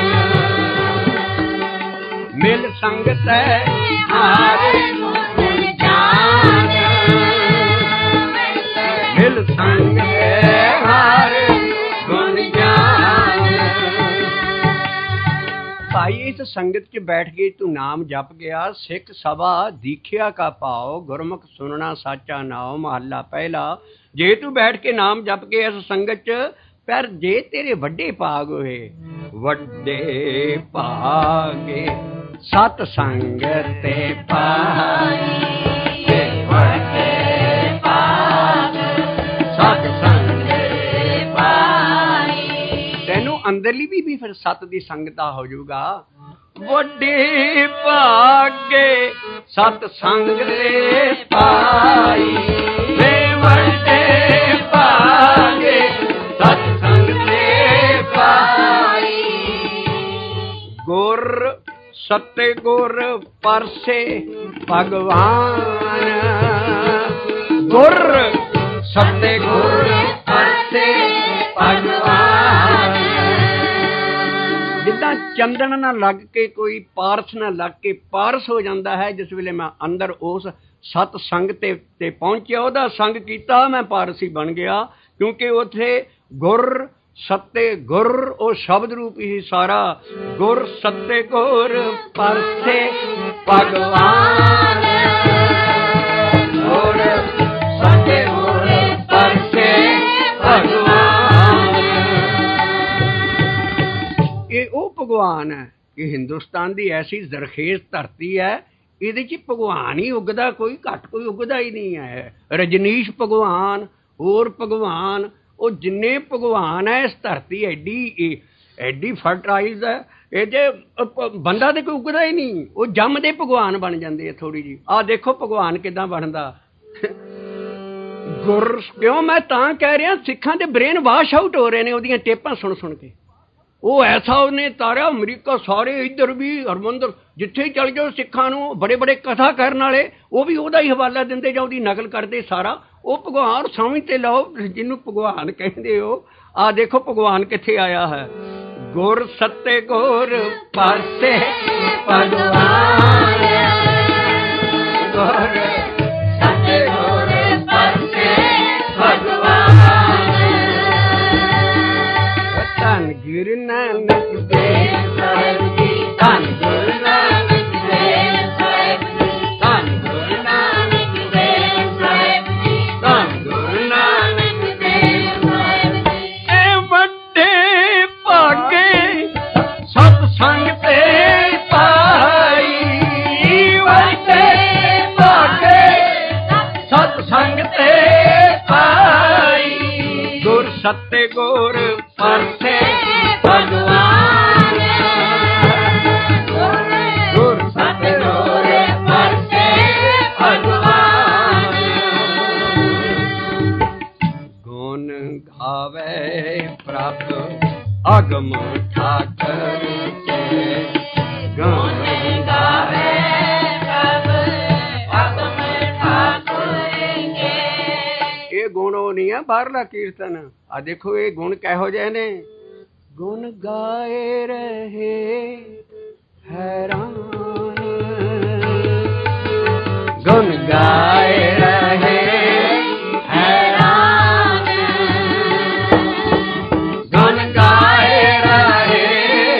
ਮਿਲ ਸੰਗ ਤੇ ਹਰ ਗੁਣ ਜਾਣ, ਮਿਲ ਸੰਗ ਤੇ ਹਰ ਗੁਣ ਜਾਣ। ਭਾਈ ਇਸ ਸੰਗਤ 'ਚ ਬੈਠ ਕੇ ਤੂੰ ਨਾਮ ਜਪ ਗਿਆ। ਸਿੱਖ ਸਭਾ ਦੀਖਿਆ ਕਾ ਭਾਓ, ਗੁਰਮੁਖ ਸੁਣਨਾ ਸਾਚਾ ਨਾਉ। ਮਹੱਲਾ ਪਹਿਲਾ। ਜੇ ਤੂੰ ਬੈਠ ਕੇ ਨਾਮ ਜਪ ਕੇ ਇਸ ਸੰਗਤ 'ਚ, ਪਰ ਜੇ ਤੇਰੇ ਵੱਡੇ ਭਾਗ ਹੋਏ, ਵੱਡੇ ਭਾਗੇ ਸਤ ਸੰਗਤ ਤੇ ਪਾਈ, ਵੱਡੇ ਭਾਗ ਸਤ ਸੰਗਤ ਤੇ ਪਾਈ। ਤੈਨੂੰ ਅੰਦਰਲੀ ਵੀ ਫਿਰ ਸਤ ਦੀ ਸੰਗਤਾ ਹੋ ਜਾਊਗਾ। ਵੱਡੇ ਭਾਗੇ ਸਤ ਸੰਗ ਤੇ ਪਾਈ, ਵੇ ਵੱਡੇ ਭਾਗੇ ਸਤ ਸੰਗ ਤੇ ਪਾਈ। ਗੁਰ ਸਤੇ ਗੁਰ ਪਰਸੇ ਭਗਵਾਨ, ਗੁਰ ਸਤੇ ਗੁਰ ਪਰਸੇ ਭਗਵਾਨ। ਜਿੱਦਾਂ ਚੰਦਨ ਨਾਲ ਲੱਗ ਕੇ ਕੋਈ ਪਾਰਸ ਨਾਲ ਲੱਗ ਕੇ ਪਾਰਸ ਹੋ ਜਾਂਦਾ ਹੈ, ਜਿਸ ਵੇਲੇ ਮੈਂ ਅੰਦਰ ਉਸ ਸਤ ਸੰਗ ਤੇ ਪਹੁੰਚਿਆ, ਉਹਦਾ ਸੰਗ ਕੀਤਾ, ਮੈਂ ਪਾਰਸੀ ਬਣ ਗਿਆ। ਕਿਉਂਕਿ ਉੱਥੇ ਗੁਰ ਸੱਤੇ ਗੁਰ ਉਹ ਸ਼ਬਦ ਰੂਪ ਹੀ ਸਾਰਾ। ਗੁਰ ਸੱਤੇ ਗੁਰ ਪਰਸੇ ਭਗਵਾਨ, ਗੁਰ ਸੱਤੇ ਗੁਰ ਪਰਸੇ ਭਗਵਾਨ। ਇਹ ਉਹ ਭਗਵਾਨ ਹੈ। ਇਹ ਹਿੰਦੁਸਤਾਨ ਦੀ ਐਸੀ ਜ਼ਰਖੇਜ਼ ਧਰਤੀ ਹੈ, ਇਹਦੇ 'ਚ ਭਗਵਾਨ ਹੀ ਉੱਗਦਾ, ਕੋਈ ਘੱਟ ਕੋਈ ਉੱਗਦਾ ਹੀ ਨਹੀਂ ਹੈ। ਰਜਨੀਸ਼ ਭਗਵਾਨ, ਹੋਰ ਭਗਵਾਨ, ਉਹ ਜਿੰਨੇ ਭਗਵਾਨ ਹੈ ਇਸ ਧਰਤੀ ਐਡੀ ਫਰਟਾਈਲ ਹੈ, ਇਹਦੇ ਬੰਦਾ ਤੇ ਕੋਈ ਉੱਗਦਾ ਹੀ ਨਹੀਂ। ਉਹ ਜੰਮਦੇ ਭਗਵਾਨ ਬਣ ਜਾਂਦੇ ਆ ਥੋੜ੍ਹੀ ਜਿਹੀ। ਆਹ ਦੇਖੋ ਭਗਵਾਨ ਕਿੱਦਾਂ ਬਣਦਾ। ਗੁਰ ਕਿਉਂ ਮੈਂ ਤਾਂ ਕਹਿ ਰਿਹਾ, ਸਿੱਖਾਂ ਦੇ ਬ੍ਰੇਨ ਵਾਸ਼ ਆਊਟ ਹੋ ਰਹੇ ਨੇ ਉਹਦੀਆਂ ਟੇਪਾਂ ਸੁਣ ਸੁਣ ਕੇ। ਉਹ ਐਸਾ ਉਹਨੇ ਤਾਰਿਆ, ਅਮਰੀਕਾ ਸਾਰੇ ਇੱਧਰ ਵੀ, ਹਰਮੰਦਰ ਜਿੱਥੇ ਚੱਲ ਜਾਓ ਸਿੱਖਾਂ ਨੂੰ ਬੜੇ ਬੜੇ ਕਥਾ ਕਰਨ ਵਾਲੇ ਉਹ ਵੀ ਉਹਦਾ ਹੀ ਹਵਾਲਾ ਦਿੰਦੇ ਜਾਂ ਉਹਦੀ ਨਕਲ ਕਰਦੇ ਸਾਰਾ। ਉਹ ਭਗਵਾਨ ਸਮਝ ਤੇ ਲਓ ਜਿਹਨੂੰ ਭਗਵਾਨ ਕਹਿੰਦੇ ਹੋ। ਆਹ ਦੇਖੋ ਭਗਵਾਨ ਕਿੱਥੇ ਆਇਆ ਹੈ। ਗੁਰ ਸੱਤੇ ਗੁਰ ਪਰਸੇ ਭਗਵਾਨ, ਗੁਰ ਸੱਤੇ ਗੁਰ ਪਰਸੇ ਭਗਵਾਨ। ਧੰਨ ਗੁਰੂ ਨਾਨਕ ਦੇਵ ਸਾਹਿਬ ਜੀ, ਧੰਨ ਗੁਰੂ ਨਾਨਕ ਦੇਵ ਸਾਹਿਬ ਜੀ, ਧੰਨ ਗੁਰੂ ਨਾਨਕ ਦੇਵ ਸਾਹਿਬ ਜੀ, ਧੰਨ ਗੁਰੂ ਨਾਨਕ ਦੇਵ ਸਾਹਿਬ ਜੀ। ਇਹ ਵੱਡੇ ਭਾਗੇ ਸਤ ਸੰਗ ਤੇ ਪਾਈ, ਵੱਡੇ ਭਾਗੇ ਸਤ ਸੰਗ ਤੇ ਪਾਈ। ਗੁਰ ਸੱਤੇ ਗੁਰ ਪਰਸੇ ਭਗਵਾਨ, ਗੁਰ ਸੱਤੇ ਗੁਰ ਪਰਸੇ ਭਗਵਾਨ। ਗੁਣ ਗਾਵੇ ਪ੍ਰਭ ਅਗਮ ਠਾਕਰ ਕੇ, ਗੁਣ ਗਾਵੇ ਪ੍ਰਭ ਅਗਮ ਠਾਕੁਰ ਕੇ। ਇਹ ਗੁਣ ਉਹ ਨਹੀਂ ਆ ਬਾਹਰਲਾ ਕੀਰਤਨ। ਆ ਦੇਖੋ ਇਹ ਗੁਣ ਕਿਹੋ ਜਿਹੇ ਨੇ। ਗੁਣ ਗਾਏ ਰਹੇ ਹੈਰਾਨ, ਗੁਣ ਗਾਏ ਰਹੇ ਹੈਰਾਨ, ਗੁਣ ਗਾਏ ਰਹੇ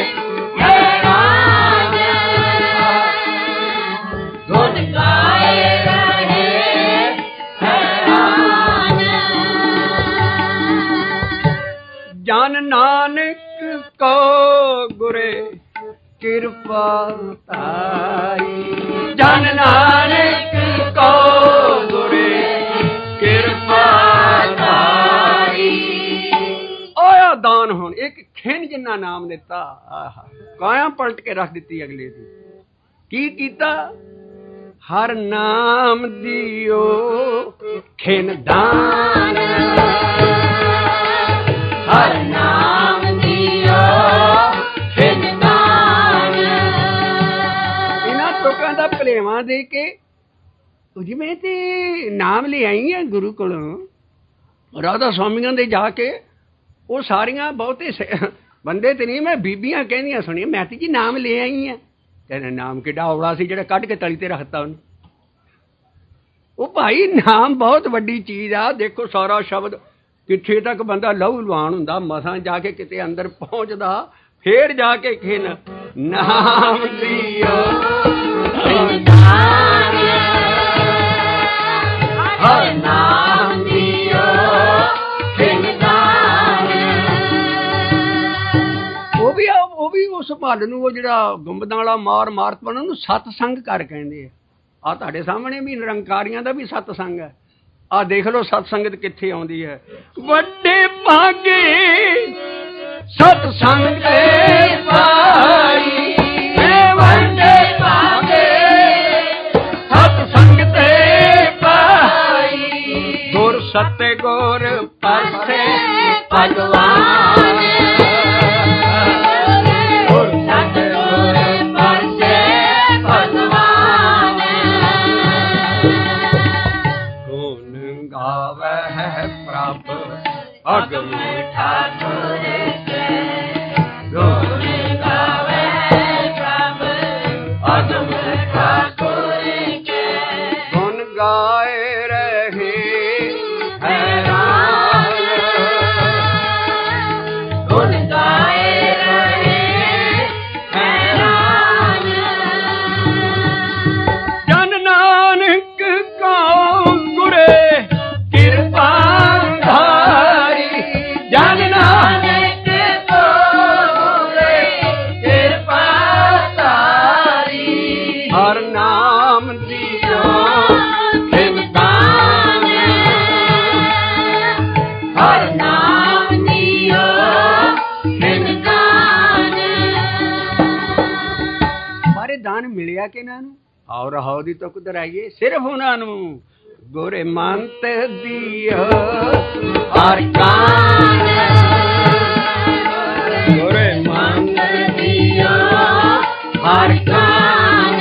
ਕਿਰਪਾ ਧਾਰੀ। ਜਨ ਨਾਨਕ ਕੋ ਗੁਰੇ ਕਿਰਪਾ ਧਾਰੀ। ਆਇਆ ਦਾਨ ਹੁਣ ਇੱਕ ਖਿੰਨ ਜਿੰਨਾ ਨਾਮ ਦਿੱਤਾ, ਆਹਾ ਕਾਇਆ ਪਲਟ ਕੇ ਰੱਖ ਦਿੱਤੀ ਅਗਲੇ ਦੀ। ਕੀ ਕੀਤਾ? ਹਰ ਨਾਮ ਦਿਓ ਖਿੰਨ ਦਾਨ, ਹਰ ਨਾਮ ਦਿਓ ਖਿੰਨ ਦਾਨ। ਇਹਨਾਂ ਟੋਕਾਂ ਦਾ ਭਲੇਵਾ ਦੇ ਕੇ ਜਿਵੇਂ ਤੇ ਨਾਮ ਲੈ ਆਈ ਹੈ ਗੁਰੂ ਕੋਲੋਂ ਰਾਧਾ ਸਵਾਮੀਆਂ ਦੇ ਜਾ ਕੇ, ਉਹ ਸਾਰੀਆਂ ਬਹੁਤੇ ਬੰਦੇ ਤੇ ਨਹੀਂ, ਮੈਂ ਬੀਬੀਆਂ ਕਹਿੰਦੀਆਂ ਸੁਣੀਆਂ, ਮੈਂ ਤੇ ਜੀ ਨਾਮ ਲੈ ਆਈ ਹਾਂ। ਕਹਿੰਦੇ ਨਾਮ ਕਿੱਡਾ ਔੜਾ ਸੀ ਜਿਹੜਾ ਕੱਢ ਕੇ ਤਲੀ ਤੇ ਰੱਖਤਾ ਉਹਨੇ। ਉਹ ਭਾਈ ਨਾਮ ਬਹੁਤ ਵੱਡੀ ਚੀਜ਼ ਆ। ਦੇਖੋ ਸਾਰਾ ਸ਼ਬਦ ਕਿੱਥੇ ਤੱਕ ਬੰਦਾ ਲਹੂ ਲੁਹਾਨ ਹੁੰਦਾ, ਮਸਾਂ ਜਾ ਕੇ ਕਿਤੇ ਅੰਦਰ ਪਹੁੰਚਦਾ, ਫੇਰ ਜਾ ਕੇ ਖਿਨ ਨਾਮ ਦਿਓ ਹਰ ਨਾਮ ਦਿਓ ਖਿਨ ਦਾਨ। ਉਹ ਵੀ ਉਸ ਭੱਲ ਨੂੰ, ਉਹ ਜਿਹੜਾ ਗੁੰਬਦਾਂ ਵਾਲਾ ਮਾਰ ਪਣ, ਉਹਨੂੰ ਸਤਸੰਗ ਕਰ ਕਹਿੰਦੇ ਆ। ਆਹ ਤੁਹਾਡੇ ਸਾਹਮਣੇ ਵੀ ਨਿਰੰਕਾਰੀਆਂ ਦਾ ਵੀ ਸਤਸੰਗ ਹੈ। ਆਹ ਦੇਖ ਲਓ ਸਤਸੰਗਤ ਕਿੱਥੇ ਆਉਂਦੀ ਹੈ। ਵੱਡੇ ਭਾਗੇ ਸਤਸੰਗ ਤੇ ਪਾਈ, ਵੱਡੇ ਭਾਗੇ ਸਤਸੰਗ ਤੇ ਪਾਈ। ਗੁਰ ਸਤੇ ਗੁਰ ਪਰਸੇ ਭਗਵਾਨ, ਗੁਰ ਸਤੇ ਗੁਰ ਪਰਸੇ ਭਗਵਾਨ। ਗੁਣ ਗਾਵੈ ਪ੍ਰਭ ਅਗਮ ਠਾਕੁਰ ਕੇ, ਗੁਣ ਗਾਵੈ ਪ੍ਰਭ ਅਗਮ ਠਾਕੁਰ ਕੇ। ਗੁਣ ਗਾਏ ਰਹੇ ਹੈਰਾਨ, ਗੁਣ ਗਾਏ ਰਹੇ ਹੈਰਾਨ। ਜਨ ਨਾਨਕ ਕੋ ਗੁਰੇ ਕਿਰਪਾ ਧਾਰੀ, ਜਨ ਨਾਨਕ ਕੋ ਗੁਰੇ ਕਿਰਪਾ ਧਾਰੀ। ਹਰ ਨਾਮ ਦਿਓ ਖਿਨ ਦਾਨ, ਹਰ ਨਾਮ ਦਿਓ ਖਿਨ ਦਾਨ। ਮਾਰੇ ਦਾਨ ਮਿਲਿਆ ਕਿ ਇਹਨਾਂ ਨੂੰ? ਆਓ ਰਹਾਓ ਦੀ ਤੁਕ ਦਰਾਈਏ ਸਿਰਫ ਉਹਨਾਂ ਨੂੰ। ਗੁਰੇ ਮੰਤ ਦਿਓ ਹਰ ਕਾਨ, ਗੁਰੇ ਮੰਤ ਦਿਓ ਹਰ ਕਾਨ,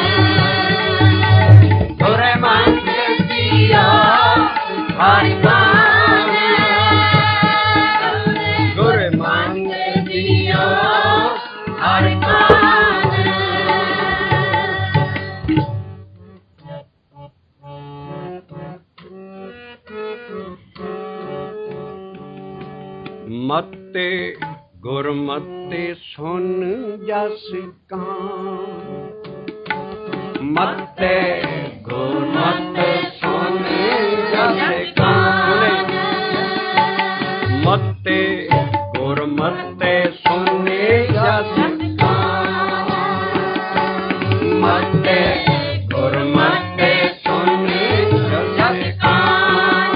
ਗੁਰੇ ਮੰਤ ਦਿਓ ਹਰ ਕਾਨ, ਗੁਰੇ ਮੰਤ ਦਿਓ ਹਰ ਕਾਨ। ਮਤੇ ਗੁਰਮਤਿ ਸੁਨ ਜਸ ਕਾਂ, ਮਤੇ ਗੁਰਮਤਿ ਸੁਨ ਜਸ ਕਾਂ, ਮਤੇ ਗੁਰਮਤਿ ਸੁਨ ਜਸ ਕਾਂ, ਮਤੇ ਗੁਰਮਤਿ ਸੁਨ ਜਸ ਕਾਂ।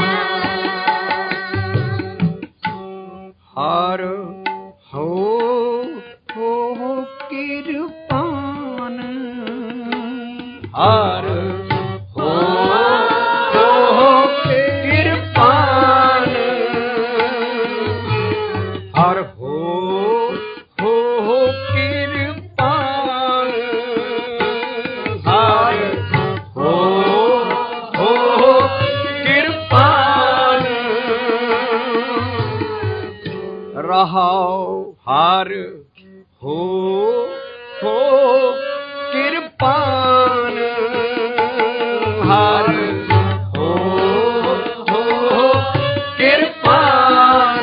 ਹਰ ਹੋ ਕਿਰਪਾਨ, ਹਰ ਹੋ ਕਿਰਪਾਨ, ਹਰ ਹੋ ਕਿਰਪਾਨ, ਹਰ ਹੋ ਕਿਰਪਾਨ। ਰਹਾਉ ਹਰ ਹੋ ਕਿਰਪਾਨ, ਹਰ ਹੋ ਕਿਰਪਾਨ।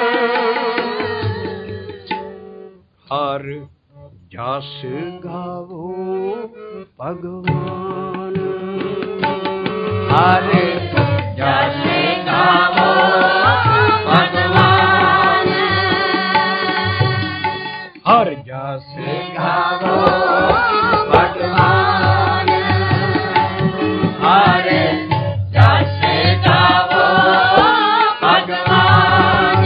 ਹਰ ਜਸ ਗਾਵੋ ਭਗਵਾਨ, ਹਰ ਜਸ ਗਾਵੋ ਭਗਵਾਨ, ਹਰ ਜਸ गावो भगवान, हर जस गावो भगवान।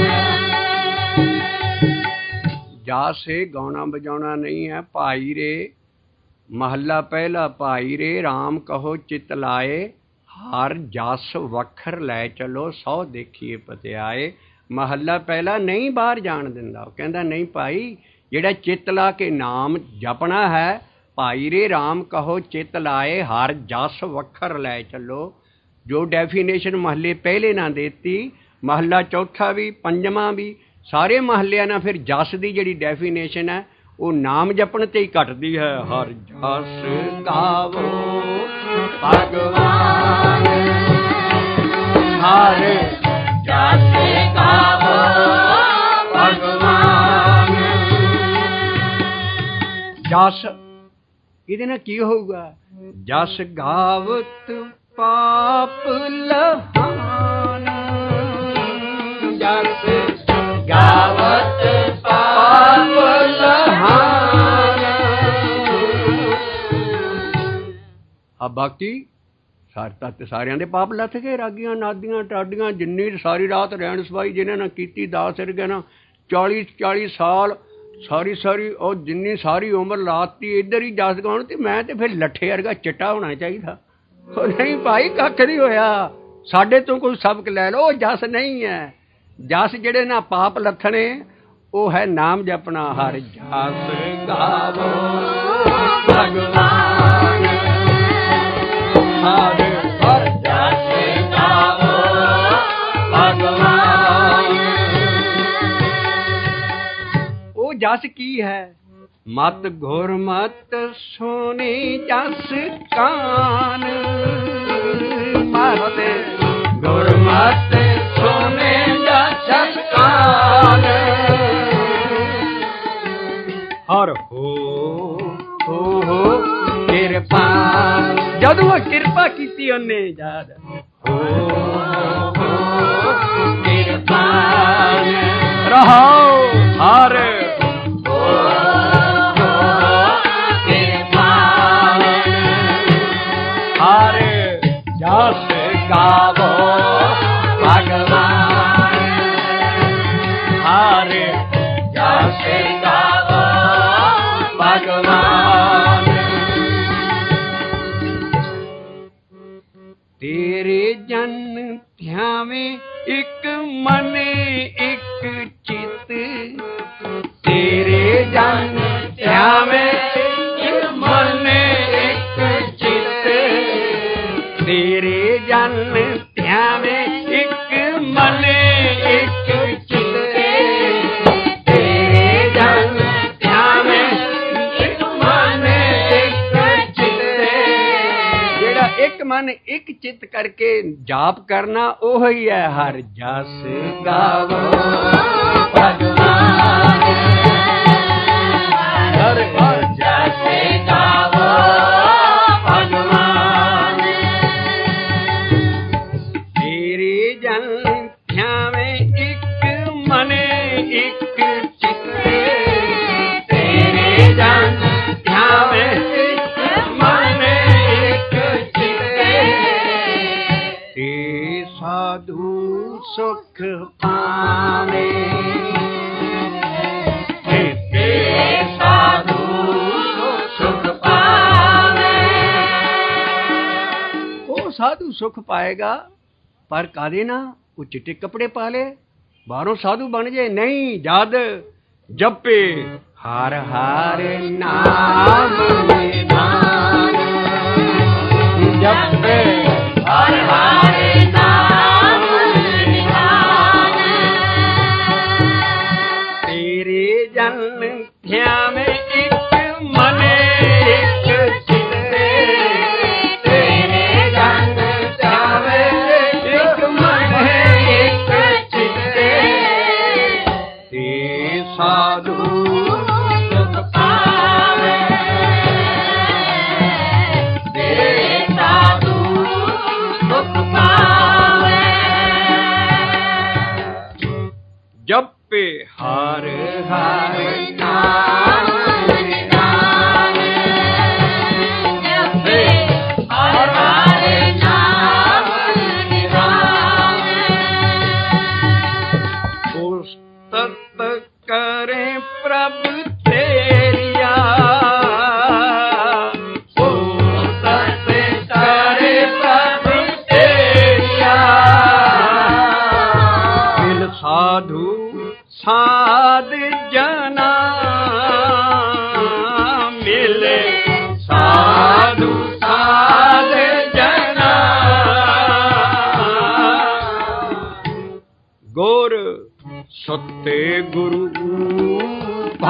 जस गाना बजाना नहीं है भाई रे। महला पहला भाई रे राम कहो चित लाए, हर जस वखर लै चलो सौ देखिए पतियाए। महला पहला नहीं बाहर जान दिंदा, कहंदा नहीं भाई जेड़ा चित ला के नाम जपना है, भाई रे राम कहो चित लाए, हर जस वखर लै चलो। जो डेफिनेशन महले पहले ना देती, महला चौथा भी पंजवां भी सारे महलियां ना फिर जस की जिहड़ी डेफिनेशन है वो नाम जपण ते ही घटदी है। हर जस गावो भगवान, हर जस गावो भगवान। जस इहदे नाल की होऊगा? जस गावत पाप लहान, जस गावत पाप लहान। अब बाकी सारिਆਂ ਦੇ पाप ਲੱਥ गए। रागियां नादियां टाडियां जिन्नी सारी रात रहन सफाई जिन्हें ना कीती, दास रगे ना 40 साल सारी और जिन्नी सारी उम्र लाती इधर ही जस गाउण, ते मैं ते फिर लट्ठे वर्गा चिट्टा होना चाहिए। नहीं भाई कख नहीं होया, साडे तो कोई सबक लै लो। जस नहीं है, जस जेड़े ना पाप लथने वो है नाम जपना। हर जस गावो भगवान, हर जस गावो भगवान। वो जस की है? मत घोर मत सोनी जस कान, मत घोर मत सोने जस कान। हर हो किरपान, जदों वो किरपा कीती उन्ने याद हो किरपान। रहो हर किरपान, हर जस गावो भगवान, हर जस गावो भगवान। तेरे जन ध्यावे एक मन एक चित, तेरे जन ध्यावे एक मन एक चित, तेरे जन ध्यावे एक मन एक चित, तेरे जन ध्यावे एक मन एक चित। जेड़ा एक मन एक चित करके जाप करना ओह ही है हर जस गावो भगवान, हर जस गावो भगवान। तेरे जन ध्यावे एक मन एक चित, तेरे जन ध्यावे एक मन एक चित, ते साधु सुख पावे, ते साधु सुख पावे। वो साधु सुख पाएगा पर कादे ना? वो चिट्टे कपड़े पा ले, बाहरों साधु बन जाए नहीं। जद जपे हर हर नाम निधान, जपे हर हर नाम निधान। तेरे जन ध्यावे एक मन एक चित, तेरे जन ध्यावे एक मन एक चित, ते साधु सुख पावे।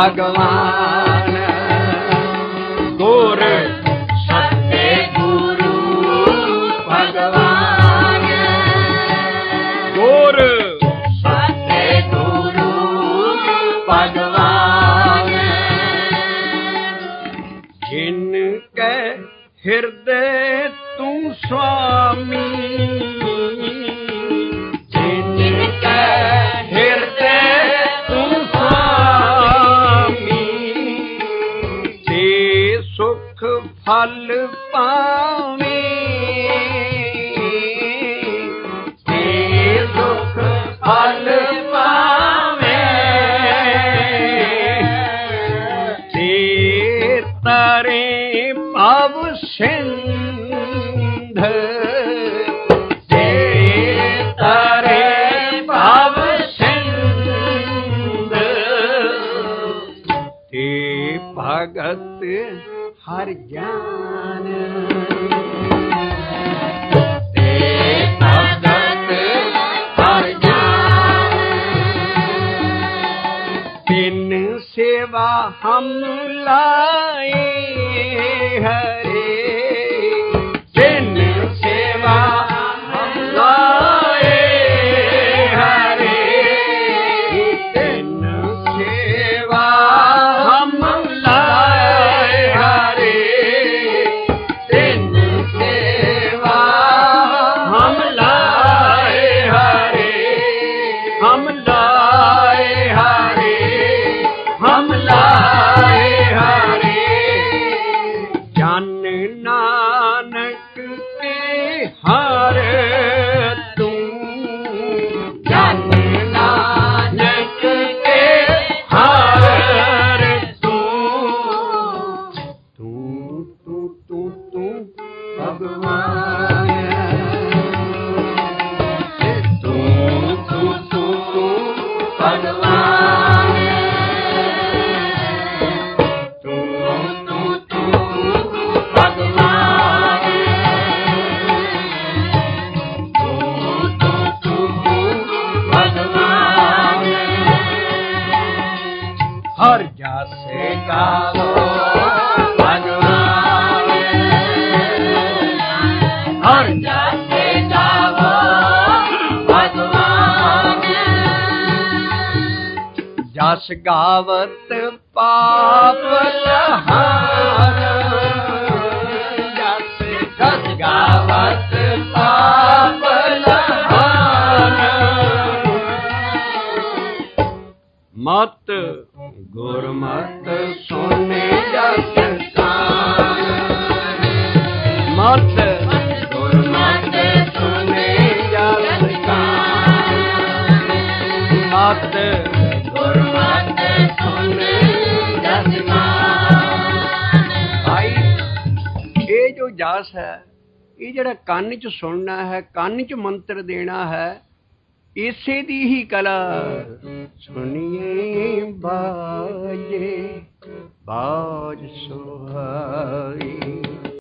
ਭਗਵਾਨ ਗੁਰ ਸੱਚੇ ਗੁਰੂ ਭਗਵਾਨ ਗੁਰ ਸੱਚੇ ਗੁਰੂ ਭਗਵਾਨ ਜਿਨ ਕੈ ਹਿਰਦੇ ਤੂੰ ਸੁਆਮੀ ਜਿਨ ਕੈ ਹਿਰਦੇ ਤੂੰ ਸੁਆਮੀ ਤੇ ਸੁਖ ਫਲ ਪਾਵੇਂ ਤੇ ਸੁਖ ਫਲ ਪਾਵੇਂ ਤੇ ਤਾਰੇ ਭਵ ਸਿੰਧ ਤੇ ਤਾਰੇ ਭਵ ਸਿੰਧ ਤੇ ਭਗਤ ਹਰ ਜਾਨ ਤੇ ਭਗਤ ਹਰ ਜਾਨ ਤਿਨ ਸੇਵਾ ਹਮ ਲਾਏ ਹਰੇ ਤਿਨ ਸੇਵਾ ਹਮ ਲਾਏ ਹਰੇ ਤਿਨ ਸੇਵਾ ਹਮ ਲਾਏ ਹਰੇ ਤਿਨ ਸੇਵਾ ਹਮ ਲਾਏ ਹਰੇ ਹਮ ਲਾਏ ਹਰੇ ਹਮ ਲਾਏ ਹਰੇ ਜਨ ਨਾਨਕ ਕੇ ਹਰ ਤੂੰ ਜਨ ਨਾਨਕ ਕੇ ਹਰ ਤੂੰ ਤੂੰ ਭਗਵਾਨ ਤੂੰ ਭਗਵਾਨ ਤੂੰ ਭਗਵਾਨ ਭਗਵਾਨ ਹਰ ਜਾਸੇ ਗਾਵੋ ਭਗਵਾਨ ਹਰ ਜਾਸੇ ਗਾਵੋ ਭਗਵਾਨ ਜਸ ਗਾਵਤ ਪਾਪ ਲਹਾਰ ਜਸ ਗਾਵਤ ਪਾਪ ਲਹਾਰ ਮਤ ਗੁਰਮਤ ਸੁਨੇ ਜਸ ਕਾਨ ਮਤ ਗੁਰਮਤ ਸੁਨੇ ਜਸ ਕਾਨ ਮਤ ਗੁਰਮਤ ਸੁਨੇ ਜਸ ਕਾਨ ਭਾਈ ਇਹ ਜੋ ਜਸ ਹੈ ਇਹ ਜਿਹੜਾ ਕੰਨ ਚ ਸੁਣਨਾ ਹੈ ਕੰਨ ਚ ਮੰਤਰ ਦੇਣਾ ਹੈ ਇਸੇ ਦੀ ਹੀ ਕਲਾ ਸੁਣੀਏ ਬਾਜੇ ਬਾਜ ਸੁਹਾਈ